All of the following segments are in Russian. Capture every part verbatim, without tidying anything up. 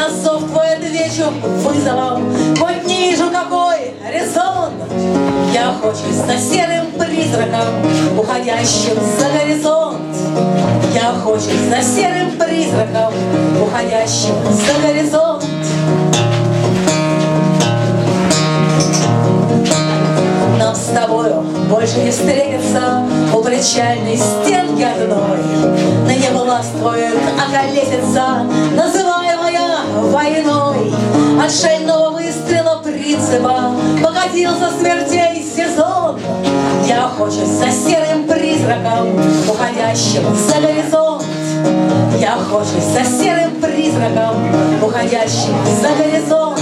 на зов твой отвечу вызовом, хоть не вижу, какой резон. Я охочусь за серым призраком, уходящим за горизонт. Я охочусь за серым призраком, уходящим за горизонт. Нам с тобою больше не встретиться у причальной стенки одной. Ныне властвует околесица, называемая войной. От шального выстрела принципа покатился смертей сезон. Я охочусь за серым призраком, уходящим за горизонт. Я охочусь за серым призраком, уходящим за горизонт.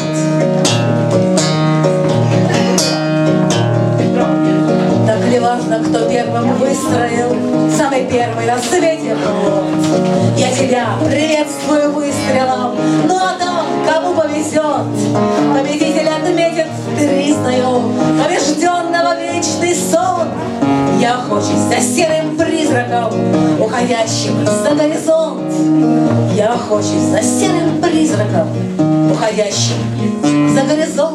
Так ли важно, кто первым выстроил самый первый на свете фронт? Я тебя приветствую выстрелом, ну а там, кому повезет, победитель отметит признаю побежденного вечный сон. Я охочусь за серым призраком, уходящим за горизонт. Я охочусь за серым призраком, уходящим за горизонт.